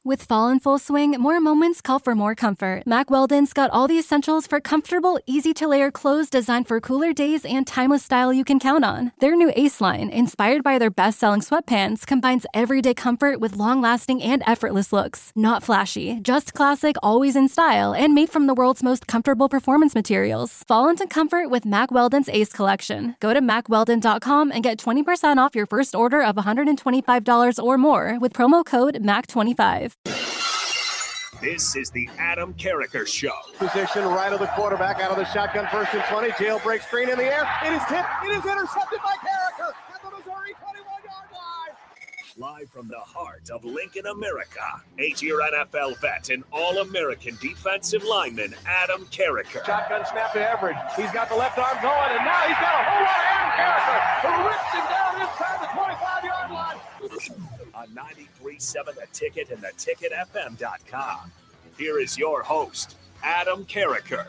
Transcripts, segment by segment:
With fall in full swing, more moments call for more comfort. Mack Weldon's got all the essentials for comfortable, easy-to-layer clothes designed for cooler days and timeless style you can count on. Their new Ace line, inspired by their best-selling sweatpants, combines everyday comfort with long-lasting and effortless looks. Not flashy, just classic, always in style, and made from the world's most comfortable performance materials. Fall into comfort with Mack Weldon's Ace collection. Go to MackWeldon.com and get 20% off your first order of $125 or more with promo code MAC25. This is the Adam Carriker Show. Position right of the quarterback, out of the shotgun, 1st and 20. Jailbreak screen in the air. It is tipped. It is intercepted by Carriker at the Missouri 21-yard line. Live from the heart of Lincoln, America, 8-year NFL vet and All-American defensive lineman Adam Carriker. Shotgun snap to Everett. He's got the left arm going, and now he's got a whole lot of Adam Carriker who rips him down inside the 25-yard line. On 93.7 The Ticket and theticketfm.com. Here is your host, Adam Carriker.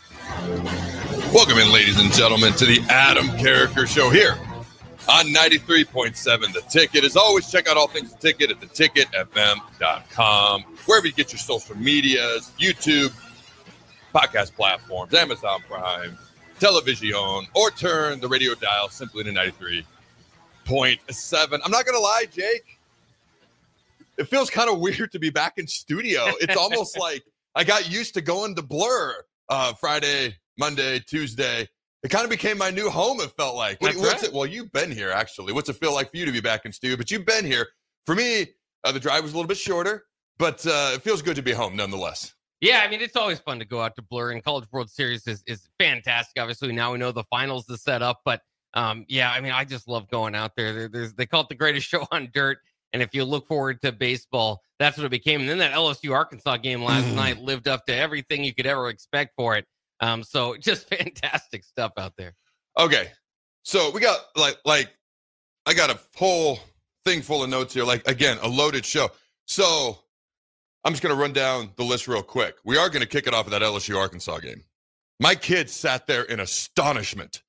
Welcome in, ladies and gentlemen, to the Adam Carriker Show here on 93.7 The Ticket. As always, check out all things The Ticket at theticketfm.com. Wherever you get your social medias, YouTube, podcast platforms, Amazon Prime, television, or turn the radio dial simply to 93.7. I'm not going to lie, Jake. It feels kind of weird to be back in studio. It's almost like I got used to going to Blur Friday, Monday, Tuesday. It kind of became my new home, it felt like. Well, you've been here, actually. What's it feel like for you to be back in studio? But you've been here. For me, the drive was a little bit shorter, but it feels good to be home nonetheless. Yeah, I mean, it's always fun to go out to Blur, and College World Series is fantastic. Obviously, now we know the finals is set up, but yeah, I mean, I just love going out there. They call it the greatest show on dirt. And if you look forward to baseball, that's what it became. And then that LSU-Arkansas game last night lived up to everything you could ever expect for it. So just fantastic stuff out there. Okay. So we got like I got a whole thing full of notes here. Like, again, a loaded show. So I'm just going to run down the list real quick. We are going to kick it off with that LSU-Arkansas game. My kids sat there in astonishment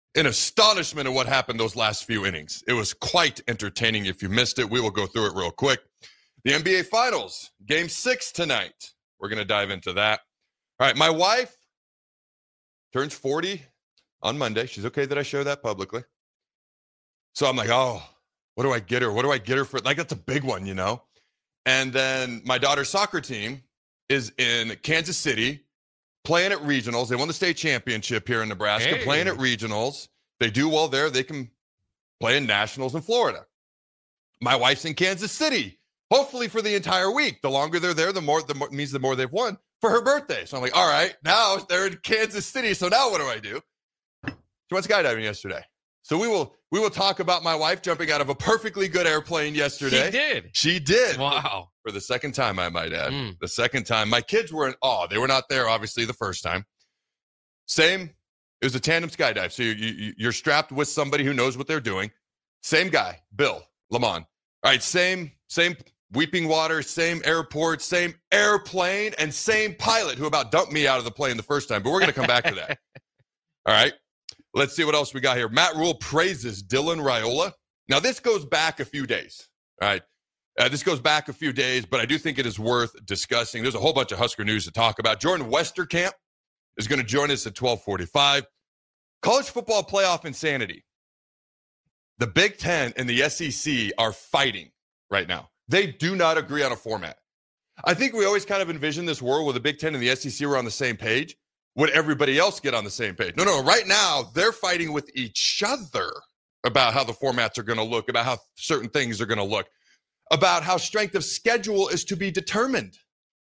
of what happened those last few innings. It was quite entertaining. If you missed it, we will go through it real quick. The NBA Finals, Game 6 tonight. We're going to dive into that. All right, my wife turns 40 on Monday. She's okay that I share that publicly. So I'm like, oh, what do I get her? What do I get her for? Like, that's a big one, you know? And then my daughter's soccer team is in Kansas City, playing at regionals. They won the state championship here in Nebraska, playing at regionals. They do well there. They can play in nationals in Florida. My wife's in Kansas City, hopefully for the entire week. The longer they're there, the more means the more they've won for her birthday. So I'm like, all right, now they're in Kansas City. So now what do I do? She went skydiving yesterday. So we will talk about my wife jumping out of a perfectly good airplane yesterday. She did. Wow. For the second time, I might add. The second time. My kids were in awe. They were not there, obviously, the first time. Same. It was a tandem skydive. So you're strapped with somebody who knows what they're doing. Same guy, Bill Lamont. All right, same weeping water, same airport, same airplane, and same pilot who about dumped me out of the plane the first time. But we're going to come back to that. All right. Let's see what else we got here. Matt Rule praises Dylan Raiola. Now, this goes back a few days. All right. This goes back a few days, but I do think it is worth discussing. There's a whole bunch of Husker news to talk about. Jordan Westerkamp is going to join us at 12:45. College football playoff insanity. The Big Ten and the SEC are fighting right now. They do not agree on a format. I think we always kind of envisioned this world where the Big Ten and the SEC were on the same page. Would everybody else get on the same page? No. Right now, they're fighting with each other about how the formats are going to look, about how certain things are going to look, about how strength of schedule is to be determined,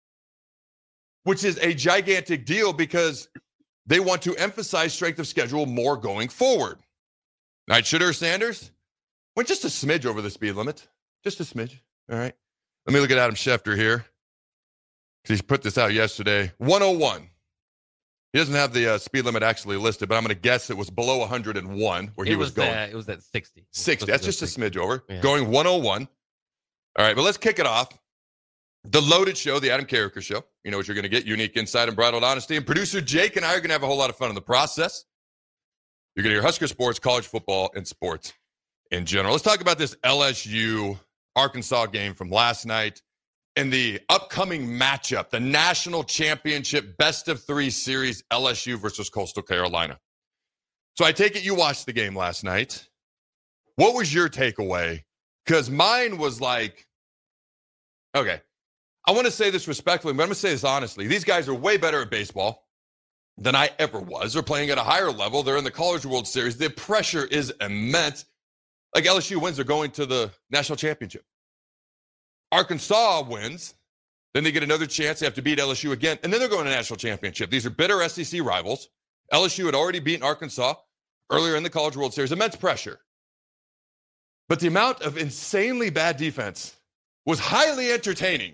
which is a gigantic deal because they want to emphasize strength of schedule more going forward. All right, Shedeur Sanders went just a smidge over the speed limit. Just a smidge. All right. Let me look at Adam Schefter here. He's put this out yesterday. 101. He doesn't have the speed limit actually listed, but I'm going to guess it was below 101 where he was going. It was at 60. 60. That's just a smidge over. Yeah. Going 101. All right, but let's kick it off. The loaded show, the Adam Carriker Show. You know what you're going to get. Unique insight and bridled honesty. And producer Jake and I are going to have a whole lot of fun in the process. You're going to hear Husker sports, college football, and sports in general. Let's talk about this LSU-Arkansas game from last night. in the upcoming matchup, the national championship best of 3 series, LSU versus Coastal Carolina. So I take it you watched the game last night. What was your takeaway? Because mine was like, okay, I want to say this respectfully, but I'm going to say this honestly. These guys are way better at baseball than I ever was. They're playing at a higher level. They're in the College World Series. The pressure is immense. Like LSU wins, they're going to the national championship. Arkansas wins, then they get another chance. They have to beat LSU again, and then they're going to the national championship. These are bitter SEC rivals. LSU had already beaten Arkansas earlier in the College World Series. Immense pressure. But the amount of insanely bad defense was highly entertaining,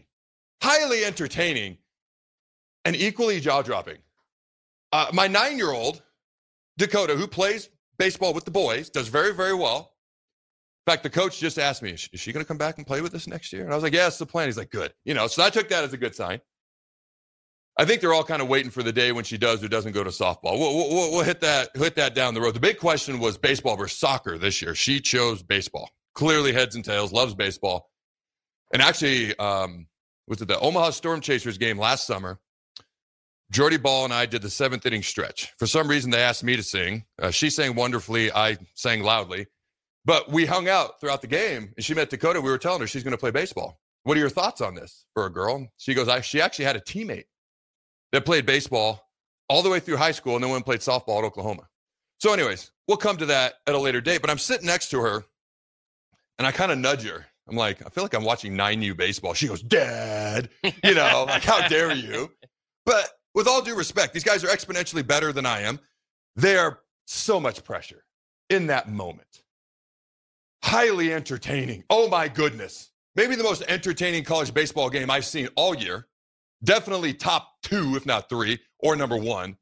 and equally jaw-dropping. My 9-year-old, Dakota, who plays baseball with the boys, does very, very well. In fact, the coach just asked me, is she going to come back and play with us next year? And I was like, yeah, it's the plan. He's like, good. So I took that as a good sign. I think they're all kind of waiting for the day when she does or doesn't go to softball. We'll hit that down the road. The big question was baseball versus soccer this year. She chose baseball. Clearly heads and tails, loves baseball. And actually, was it the Omaha Storm Chasers game last summer? Jordy Ball and I did the 7th inning stretch. For some reason, they asked me to sing. She sang wonderfully. I sang loudly. But we hung out throughout the game, and she met Dakota. We were telling her she's going to play baseball. What are your thoughts on this for a girl? She goes, she actually had a teammate that played baseball all the way through high school and then went and played softball at Oklahoma. So anyways, we'll come to that at a later date. But I'm sitting next to her, and I kind of nudge her. I'm like, I feel like I'm watching 9U baseball. She goes, Dad, like, how dare you? But with all due respect, these guys are exponentially better than I am. They are so much pressure in that moment. Highly entertaining. Oh, my goodness. Maybe the most entertaining college baseball game I've seen all year. Definitely top 2, if not 3, or number 1.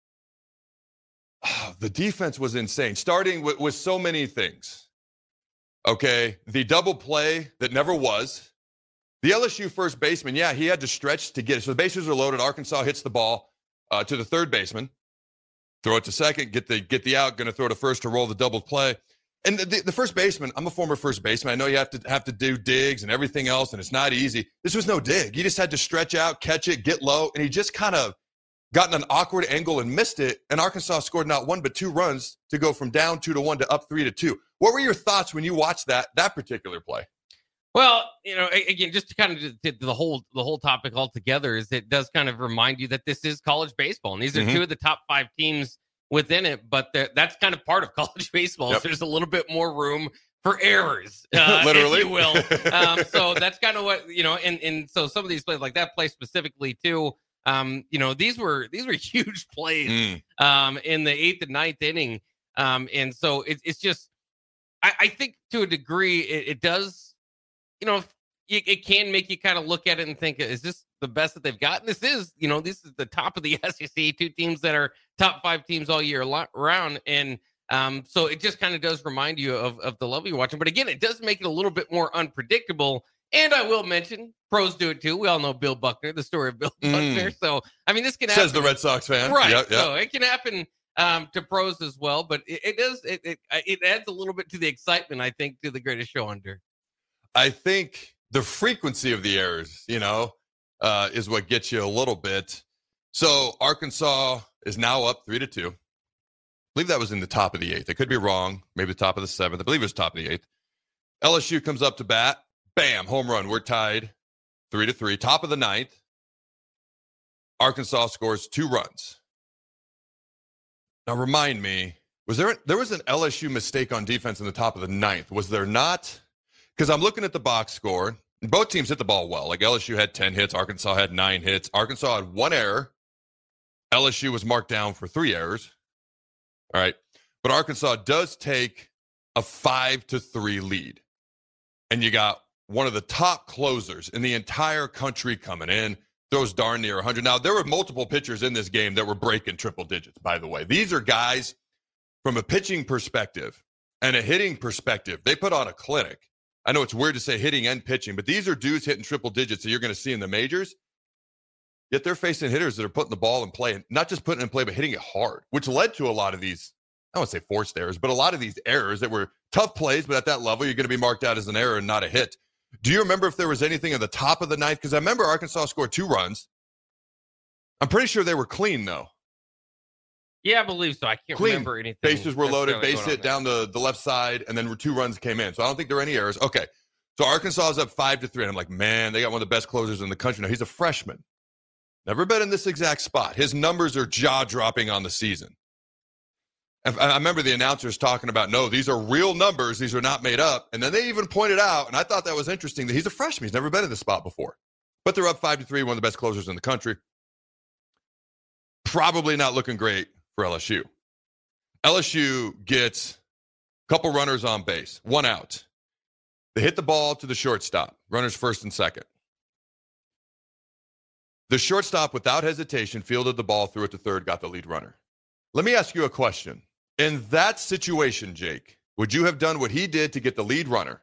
Oh, the defense was insane, starting with so many things. Okay, the double play that never was. The LSU first baseman, yeah, he had to stretch to get it. So the bases are loaded. Arkansas hits the ball to the third baseman. Throw it to second, get the out, going to throw to first to roll the double play. And the first baseman, I'm a former first baseman. I know you have to do digs and everything else, and it's not easy. This was no dig. He just had to stretch out, catch it, get low, and he just kind of got in an awkward angle and missed it. And Arkansas scored not 1 but 2 runs to go from down 2-1 to up 3-2. What were your thoughts when you watched that particular play? Well, again, just to kind of the whole topic altogether is it does kind of remind you that this is college baseball, and these are 2 of the top 5 teams within it, but that's kind of part of college baseball. Yep. So there's a little bit more room for errors, literally, if you will. So that's kind of what, and so some of these plays, like that play specifically too, these were huge plays in the 8th and 9th inning. And so it's just, I think to a degree it does, it can make you kind of look at it and think, is this the best that they've gotten? This is the top of the SEC, 2 teams that are top 5 teams all year round. And so it just kind of does remind you of the level you're watching. But again, it does make it a little bit more unpredictable. And I will mention, pros do it too. We all know Bill Buckner, the story of Bill Buckner. So, I mean, this can happen. Says the Red Sox fan. Right. Yep. So it can happen to pros as well. But it adds a little bit to the excitement, I think, to the greatest show on dirt. I think the frequency of the errors, is what gets you a little bit. So Arkansas is now up 3-2. I believe that was in the top of the 8th. I could be wrong. Maybe the top of the 7th. I believe it was top of the 8th. LSU comes up to bat. Bam, home run. We're tied 3-3. Top of the 9th. Arkansas scores 2 runs. Now remind me, there was an LSU mistake on defense in the top of the 9th. Was there not? Because I'm looking at the box score. Both teams hit the ball well. Like LSU had 10 hits. Arkansas had 9 hits. Arkansas had 1 error. LSU was marked down for 3 errors. All right. But Arkansas does take a 5-3 lead. And you got one of the top closers in the entire country coming in. Throws darn near 100. Now, there were multiple pitchers in this game that were breaking triple digits, by the way. These are guys from a pitching perspective and a hitting perspective. They put on a clinic. I know it's weird to say hitting and pitching, but these are dudes hitting triple digits that you're going to see in the majors. Yet they're facing hitters that are putting the ball in play, and not just putting it in play, but hitting it hard, which led to a lot of these, I don't want to say forced errors, but a lot of these errors that were tough plays, but at that level, you're going to be marked out as an error and not a hit. Do you remember if there was anything in the top of the ninth? Because I remember Arkansas scored 2 runs. I'm pretty sure they were clean, though. Yeah, I believe so. I can't remember anything. Bases were loaded, base hit down the left side, and then 2 runs came in. So I don't think there were any errors. Okay, so Arkansas is up 5-3, and I'm like, man, they got one of the best closers in the country. Now, he's a freshman. Never been in this exact spot. His numbers are jaw-dropping on the season. I remember the announcers talking about, no, these are real numbers. These are not made up. And then they even pointed out, and I thought that was interesting, that he's a freshman. He's never been in this spot before. But they're up 5-3, one of the best closers in the country. Probably not looking great for LSU. LSU gets a couple runners on base, 1 out. They hit the ball to the shortstop, runners first and second. The shortstop, without hesitation, fielded the ball, threw it to third, got the lead runner. Let me ask you a question. In that situation, Jake, would you have done what he did to get the lead runner?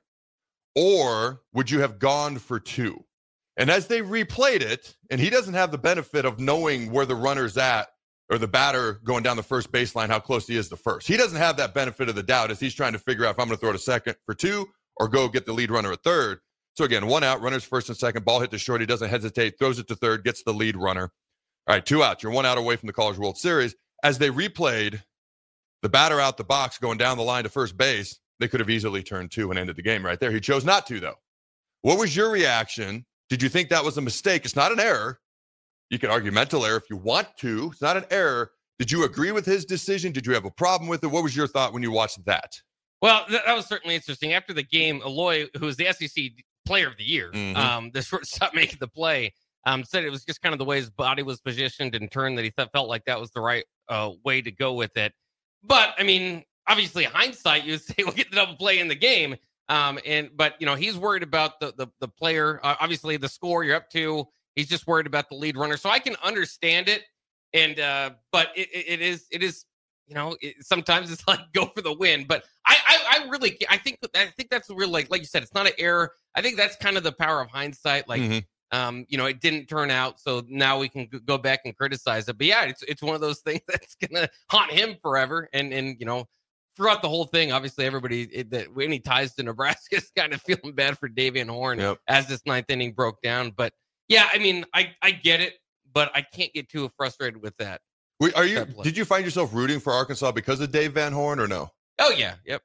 Or would you have gone for 2? And as they replayed it, and he doesn't have the benefit of knowing where the runner's at, or the batter going down the first baseline, how close he is to first. He doesn't have that benefit of the doubt as he's trying to figure out if I'm going to throw to second for 2 or go get the lead runner at third. So again, 1 out, runners first and second, ball hit to short. He doesn't hesitate, throws it to third, gets the lead runner. All right, 2 outs. You're 1 out away from the College World Series. As they replayed the batter out the box going down the line to first base, they could have easily turned 2 and ended the game right there. He chose not to, though. What was your reaction? Did you think that was a mistake? It's not an error. You can argue mental error if you want to. It's not an error. Did you agree with his decision? Did you have a problem with it? What was your thought when you watched that? Well, that was certainly interesting. After the game, Aloy, who was the SEC Player of the Year, the shortstop making the play, said it was just kind of the way his body was positioned and turned that he felt like that was the right way to go with it. But, I mean, obviously, hindsight, you would say, we'll get the double play in the game. But, you know, he's worried about the player. Obviously, the score, you're up 2. He's just worried about the lead runner. So I can understand it. But it is, you know, sometimes it's like go for the win. But I really, I think that's real, like you said, it's not an error. I think that's kind of the power of hindsight. Like, you know, it didn't turn out, so now we can go back and criticize it. But yeah, it's one of those things that's gonna haunt him forever. And you know, throughout the whole thing, obviously everybody that any ties to Nebraska is kind of feeling bad for Davian Horn as this 9th inning broke down. But yeah, I mean, I get it, but I can't get too frustrated with that. Did you find yourself rooting for Arkansas because of Dave Van Horn or no? Oh yeah, yep.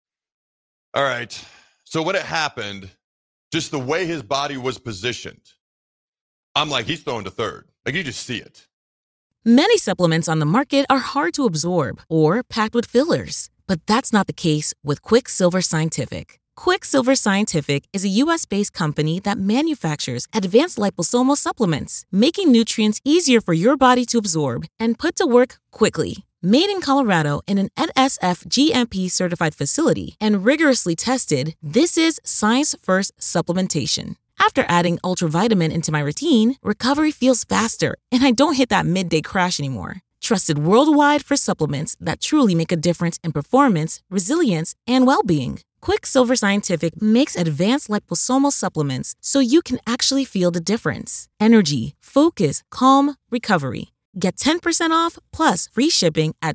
All right. So when it happened, just the way his body was positioned, I'm like, he's throwing to third. Like, you just see it. Many supplements on the market are hard to absorb or packed with fillers, but that's not the case with Quicksilver Scientific. Quicksilver Scientific is a U.S.-based company that manufactures advanced liposomal supplements, making nutrients easier for your body to absorb and put to work quickly. Made in Colorado in an NSF GMP-certified facility and rigorously tested, this is science-first supplementation. After adding Ultravitamin into my routine, recovery feels faster, and I don't hit that midday crash anymore. Trusted worldwide for supplements that truly make a difference in performance, resilience, and well-being. Quicksilver Scientific makes advanced liposomal supplements so you can actually feel the difference. Energy, focus, calm, recovery. Get 10% off plus free shipping at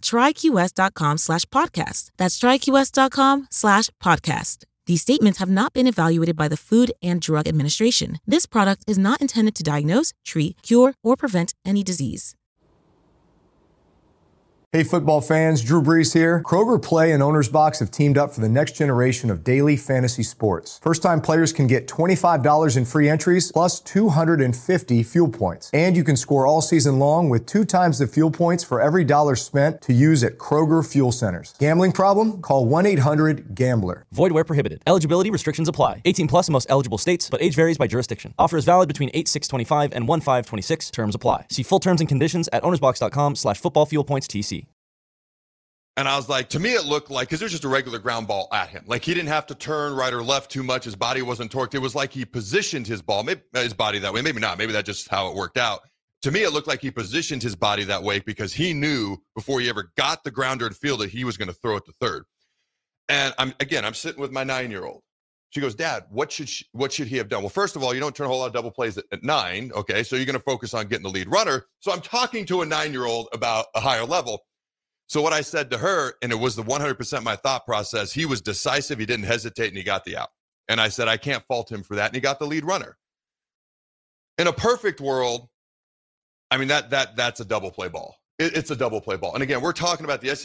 tryqs.com/podcast. That's tryqs.com/podcast. These statements have not been evaluated by the Food and Drug Administration. This product is not intended to diagnose, treat, cure, or prevent any disease. Hey football fans, Drew Brees here. Kroger Play and Owner's Box have teamed up for the next generation of daily fantasy sports. First-time players can get $25 in free entries plus 250 fuel points. And you can score all season long with 2 times the fuel points for every dollar spent to use at Kroger Fuel Centers. Gambling problem? Call 1-800-GAMBLER. Void where prohibited. Eligibility restrictions apply. 18 plus in most eligible states, but age varies by jurisdiction. Offer is valid between 8/6/25 and 1/5/26. Terms apply. See full terms and conditions at ownersbox.com/footballfuelpointstc. And I was like, to me, it looked like, because it was just a regular ground ball at him. Like, he didn't have to turn right or left too much. His body wasn't torqued. It was like he positioned his ball, maybe his body that way. Maybe not. Maybe that's just how it worked out. To me, it looked like he positioned his body that way because he knew before he ever got the grounder and field that he was going to throw it to third. And I'm sitting with my 9-year-old. She goes, Dad, what should he have done? Well, first of all, you don't turn a whole lot of double plays at 9. Okay, so you're going to focus on getting the lead runner. So I'm talking to a 9-year-old about a higher level. So what I said to her, and it was the 100% my thought process, he was decisive, he didn't hesitate, and he got the out. And I said, I can't fault him for that. And he got the lead runner. In a perfect world, I mean, that's a double play ball. It's a double play ball. And again, we're talking about the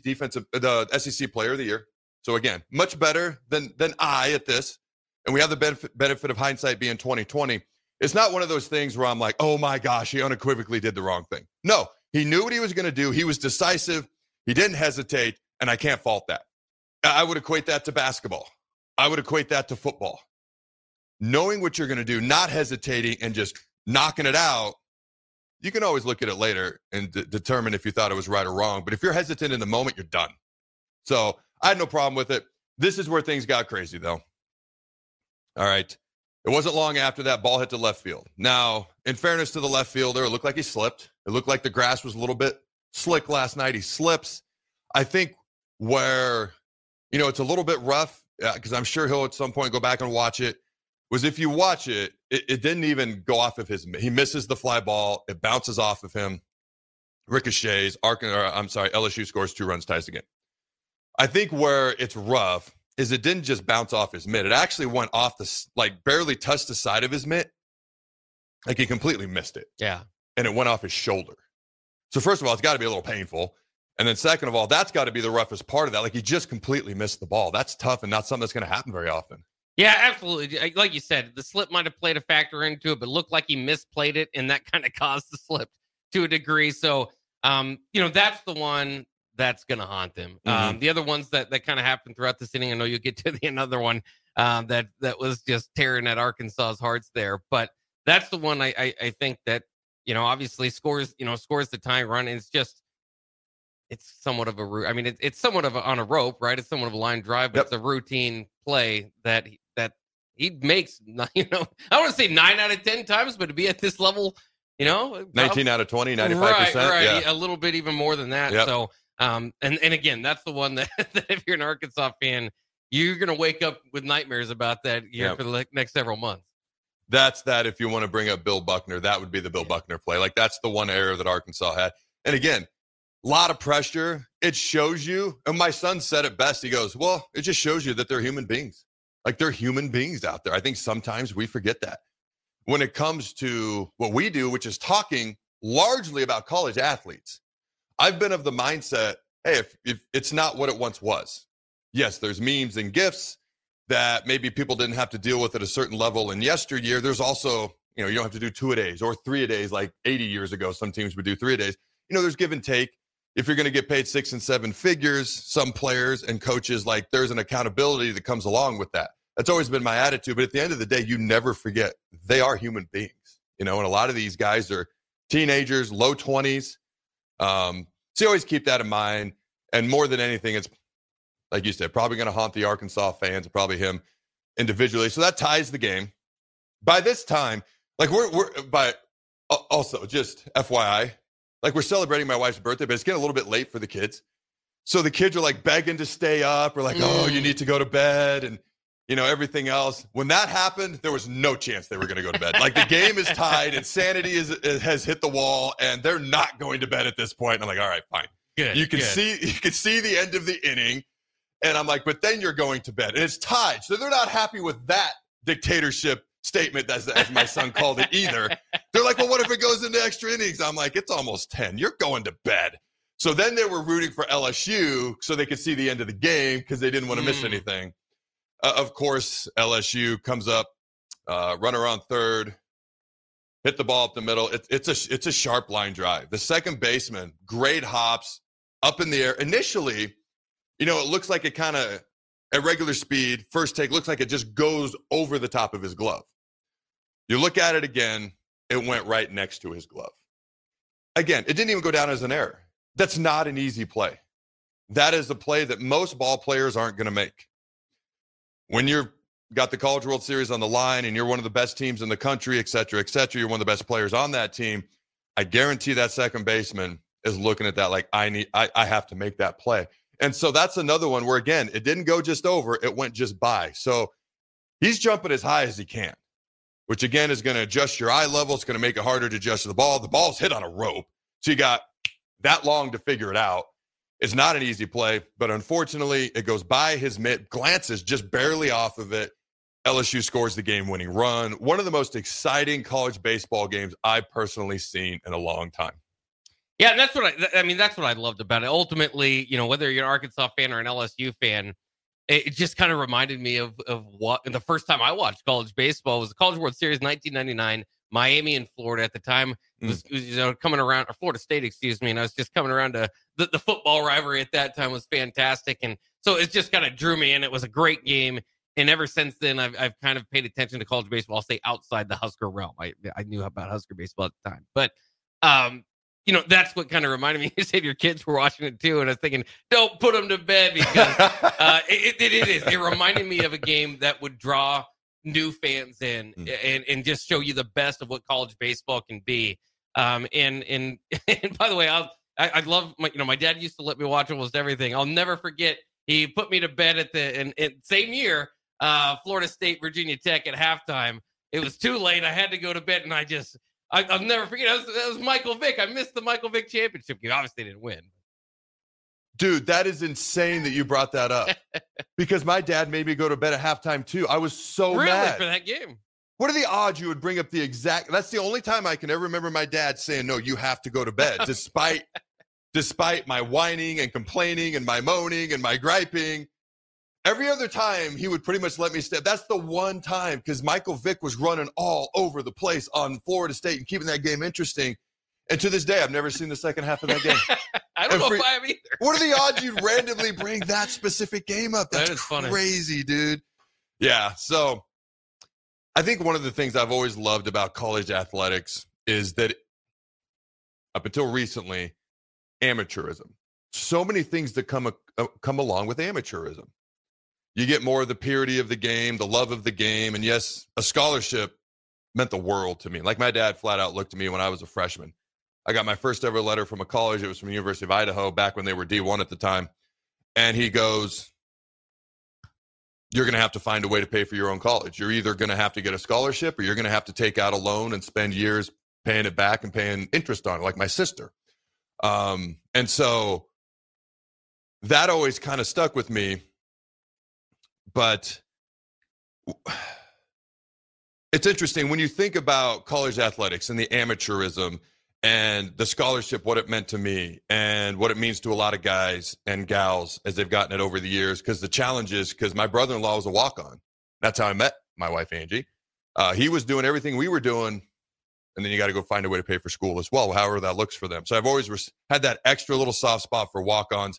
SEC Player of the Year. So again, much better than I at this. And we have the benefit of hindsight being 2020. It's not one of those things where I'm like, oh my gosh, he unequivocally did the wrong thing. No, he knew what he was going to do. He was decisive. He didn't hesitate. And I can't fault that. I would equate that to basketball. I would equate that to football. Knowing what you're going to do, not hesitating and just knocking it out. You can always look at it later and determine if you thought it was right or wrong. But if you're hesitant in the moment, you're done. So I had no problem with it. This is where things got crazy, though. All right. It wasn't long after that ball hit the left field. Now, in fairness to the left fielder, it looked like he slipped. It looked like the grass was a little bit slick last night. He slips. I think where, it's a little bit rough, because I'm sure he'll at some point go back and watch it, was if you watch it, it didn't even go off of his. He misses the fly ball. It bounces off of him. Ricochets. LSU scores 2 runs, ties the game. I think where it's rough is it didn't just bounce off his mitt. It actually went off barely touched the side of his mitt. Like he completely missed it. Yeah. And it went off his shoulder. So first of all, it's got to be a little painful. And then second of all, that's got to be the roughest part of that. Like he just completely missed the ball. That's tough and not something that's going to happen very often. Yeah, absolutely. Like you said, the slip might have played a factor into it, but looked like he misplayed it, and that kind of caused the slip to a degree. So, that's the one that's going to haunt them. Mm-hmm. The other ones that kind of happened throughout this inning, I know you'll get to another one that was just tearing at Arkansas's hearts there. But that's the one I think that, obviously scores the tying run. And it's somewhat of a, I mean, it's somewhat of on a rope, right? It's somewhat of a line drive, but Yep. It's a routine play that he makes, I don't want to say 9 out of 10 times, but to be at this level, 19 out of 20, 95%. Right, Yeah. a little bit even more than that. Yep. So, and again, that's the one that if you're an Arkansas fan, you're going to wake up with nightmares about that for the next several months. That's that. If you want to bring up Bill Buckner, that would be the Bill Buckner play. Like that's the one error that Arkansas had. And again, a lot of pressure. It shows you. And my son said it best. He goes, well, it just shows you that they're human beings. Like they're human beings out there. I think sometimes we forget that when it comes to what we do, which is talking largely about college athletes. I've been of the mindset, hey, if it's not what it once was. Yes, there's memes and GIFs that maybe people didn't have to deal with at a certain level in yesteryear. There's also, you don't have to do 2-a-days or 3-a-days like 80 years ago. Some teams would do 3-a-days. There's give and take. If you're going to get paid 6 and 7 figures, some players and coaches, like there's an accountability that comes along with that. That's always been my attitude. But at the end of the day, you never forget they are human beings, and a lot of these guys are teenagers, low 20s. So you always keep that in mind. And more than anything, it's like you said, probably going to haunt the Arkansas fans, probably him individually. So that ties the game. By this time, like also just FYI, like we're celebrating my wife's birthday, but it's getting a little bit late for the kids. So the kids are like begging to stay up or like, oh, you need to go to bed and, everything else. When that happened, there was no chance they were going to go to bed. Like the game is tied, insanity has hit the wall and they're not going to bed at this point. And I'm like, all right, fine. Good. You can see the end of the inning. And I'm like, but then you're going to bed and it's tied. So they're not happy with that dictatorship statement, as my son called it either. They're like, well, what if it goes into extra innings? I'm like, it's almost 10. You're going to bed. So then they were rooting for LSU so they could see the end of the game because they didn't want to miss anything. Of course, LSU comes up, runner on third, hit the ball up the middle. It's a sharp line drive. The second baseman, great hops up in the air. Initially, it looks like it kind of, at regular speed, first take, looks like it just goes over the top of his glove. You look at it again, it went right next to his glove. Again, it didn't even go down as an error. That's not an easy play. That is a play that most ball players aren't going to make. When you've got the College World Series on the line and you're one of the best teams in the country, et cetera, you're one of the best players on that team, I guarantee that second baseman is looking at that like, I have to make that play. And so that's another one where, again, it didn't go just over, it went just by. So he's jumping as high as he can, which, again, is going to adjust your eye level. It's going to make it harder to adjust the ball. The ball's hit on a rope. So you got that long to figure it out. It's not an easy play, but unfortunately, it goes by his mitt, glances just barely off of it. LSU scores the game-winning run. One of the most exciting college baseball games I've personally seen in a long time. Yeah, and that's what that's what I loved about it. Ultimately, whether you're an Arkansas fan or an LSU fan, it just kind of reminded me of what the first time I watched college baseball was the College World Series 1999, Miami and Florida at the time. It was coming around, or Florida State, excuse me, and I was just coming around to the football rivalry at that time was fantastic. And so it just kind of drew me in. It was a great game. And ever since then, I've kind of paid attention to college baseball. I'll say outside the Husker realm. I knew about Husker baseball at the time. But, that's what kind of reminded me. You said your kids were watching it too. And I was thinking, don't put them to bed because it reminded me of a game that would draw new fans in and just show you the best of what college baseball can be. And by the way, I love my dad used to let me watch almost everything. I'll never forget. He put me to bed at the same year, Florida State, Virginia Tech at halftime. It was too late. I had to go to bed, and I'll never forget. That was Michael Vick. I missed the Michael Vick championship game. Obviously, didn't win. Dude, that is insane that you brought that up because my dad made me go to bed at halftime too. I was so mad for that game. What are the odds you would bring up the exact? That's the only time I can ever remember my dad saying, "No, you have to go to bed," despite my whining and complaining and my moaning and my griping. Every other time, he would pretty much let me stay. That's the one time because Michael Vick was running all over the place on Florida State and keeping that game interesting. And to this day, I've never seen the second half of that game. I don't know if I have either. What are the odds you'd randomly bring that specific game up? That's crazy, dude. Yeah, so I think one of the things I've always loved about college athletics is that up until recently, amateurism. So many things that come along with amateurism. You get more of the purity of the game, the love of the game, and yes, a scholarship meant the world to me. Like my dad flat out looked at me when I was a freshman. I got my first ever letter from a college. It was from the University of Idaho back when they were D1 at the time. And he goes, you're going to have to find a way to pay for your own college. You're either going to have to get a scholarship or you're going to have to take out a loan and spend years paying it back and paying interest on it, like my sister. And so that always kind of stuck with me. But it's interesting when you think about college athletics and the amateurism and the scholarship, what it meant to me and what it means to a lot of guys and gals as they've gotten it over the years. Because the challenge is because my brother-in-law was a walk-on. That's how I met my wife, Angie. He was doing everything we were doing. And then you got to go find a way to pay for school as well, however that looks for them. So I've always had that extra little soft spot for walk-ons.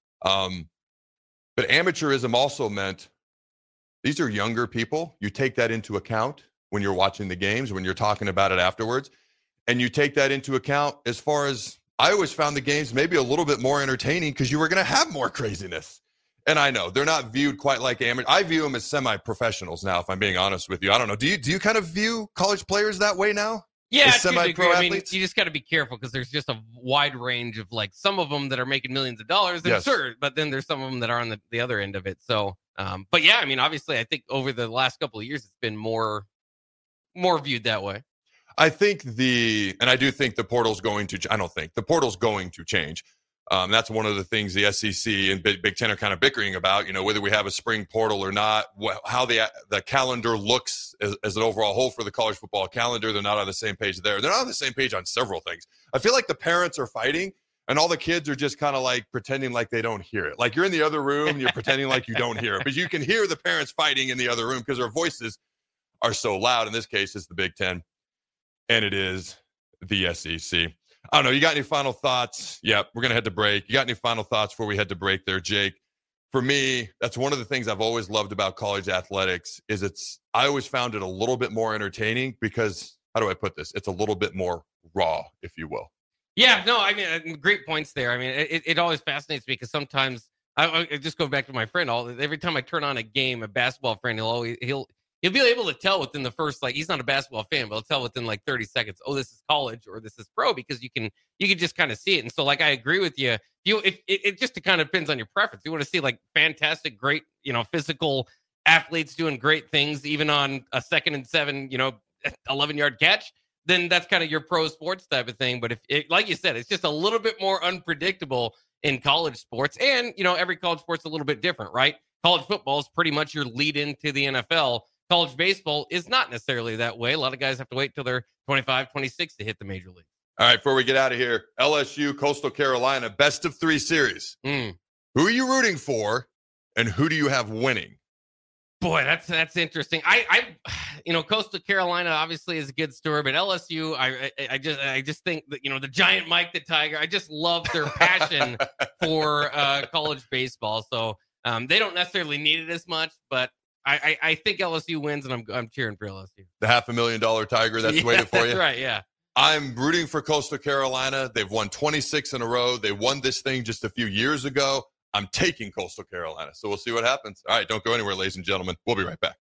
But amateurism also meant these are younger people. You take that into account when you're watching the games, when you're talking about it afterwards. And you take that into account as far as I always found the games maybe a little bit more entertaining because you were going to have more craziness. And I know they're not viewed quite like amateur. I view them as semi-professionals now, if I'm being honest with you. I don't know. Do you kind of view college players that way now? Yeah, semi-pro athletes? I mean, you just got to be careful because there's just a wide range of like some of them that are making millions of dollars. Yes. Sure, but then there's some of them that are on the other end of it. So, but yeah, I mean, obviously, I think over the last couple of years, it's been more viewed that way. I think I do think the portal's going to. I don't think the portal's going to change. That's one of the things the SEC and Big Ten are kind of bickering about, whether we have a spring portal or not, how the calendar looks as an overall whole for the college football calendar. They're not on the same page there. They're not on the same page on several things. I feel like the parents are fighting and all the kids are just kind of like pretending like they don't hear it. Like you're in the other room, and you're pretending like you don't hear it, but you can hear the parents fighting in the other room because their voices are so loud. In this case, it's the Big Ten and it is the SEC. I don't know. You got any final thoughts? Yeah, we're going to head to break. You got any final thoughts before we head to break there, Jake? For me, that's one of the things I've always loved about college athletics is I always found it a little bit more entertaining because, how do I put this? It's a little bit more raw, if you will. Yeah, no, I mean, great points there. I mean, it always fascinates me because sometimes I just go back to my friend. Every time I turn on a game, a basketball friend, he'll be able to tell within the first, he's not a basketball fan, but he'll tell within 30 seconds, oh, this is college or this is pro, because you can just kind of see it. And so I agree with you. It just kind of depends on your preference. You want to see fantastic, great, physical athletes doing great things, even on a 2nd and 7, 11-yard catch, then that's kind of your pro sports type of thing. But like you said, it's just a little bit more unpredictable in college sports. And, every college sport's a little bit different, right? College football is pretty much your lead into the NFL. college baseball is not necessarily that way. A lot of guys have to wait till they're 25, 26 to hit the major league. All right, before we get out of here, LSU, Coastal Carolina, best of 3 series. Who are you rooting for, and who do you have winning? Boy, that's interesting. I Coastal Carolina obviously is a good story, but LSU, I just think that, the giant Mike the Tiger, I just love their passion for college baseball. So they don't necessarily need it as much, but I think LSU wins, and I'm cheering for LSU. The $500,000 Tiger that's waiting for you? That's right, yeah. I'm rooting for Coastal Carolina. They've won 26 in a row. They won this thing just a few years ago. I'm taking Coastal Carolina. So we'll see what happens. All right, don't go anywhere, ladies and gentlemen. We'll be right back.